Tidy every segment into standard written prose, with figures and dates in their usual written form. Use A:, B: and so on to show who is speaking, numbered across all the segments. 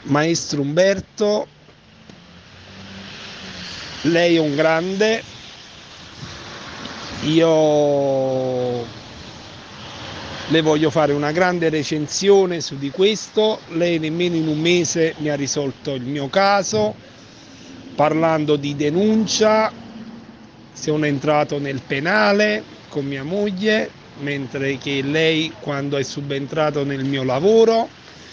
A: Maestro Umberto, lei è un grande, io le voglio fare una grande recensione su di questo. Lei nemmeno in un mese mi ha risolto il mio caso, parlando di denuncia. Sono entrato nel penale con mia moglie, mentre che lei, quando è subentrato nel mio lavoro,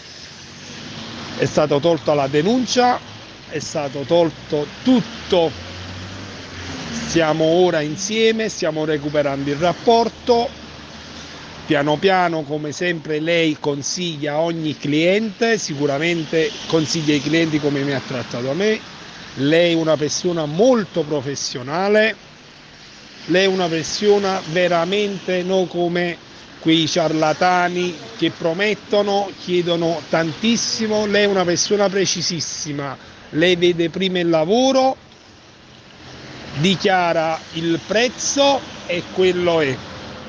A: è stato tolta la denuncia, è stato tolto tutto. Siamo ora insieme, stiamo recuperando il rapporto. Piano piano, come sempre, lei consiglia a ogni cliente, sicuramente consiglia ai clienti come mi ha trattato a me. Lei è una persona molto professionale, lei è una persona veramente non come quei ciarlatani che promettono, chiedono tantissimo. Lei è una persona precisissima, lei vede prima il lavoro, dichiara il prezzo e quello è.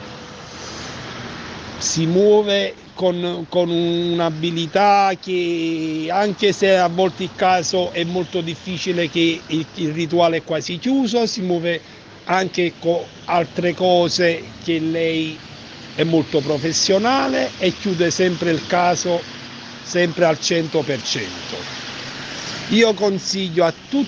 A: Si muove con un'abilità che, anche se a volte il caso è molto difficile, che il rituale è quasi chiuso, si muove anche con altre cose, che lei è molto professionale e chiude sempre il caso sempre al 100%. Io consiglio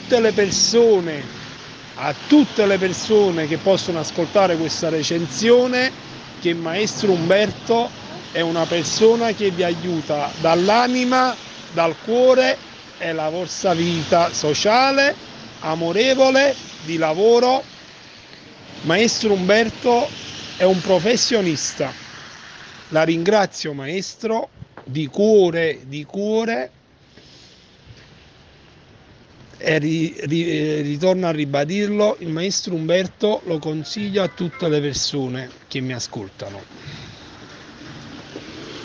A: a tutte le persone che possono ascoltare questa recensione, che Maestro Umberto è una persona che vi aiuta dall'anima, dal cuore, è la vostra vita sociale, amorevole, di lavoro. Maestro Umberto è un professionista. La ringrazio, maestro, di cuore, e ritorno a ribadirlo, il maestro Umberto lo consiglio a tutte le persone che mi ascoltano.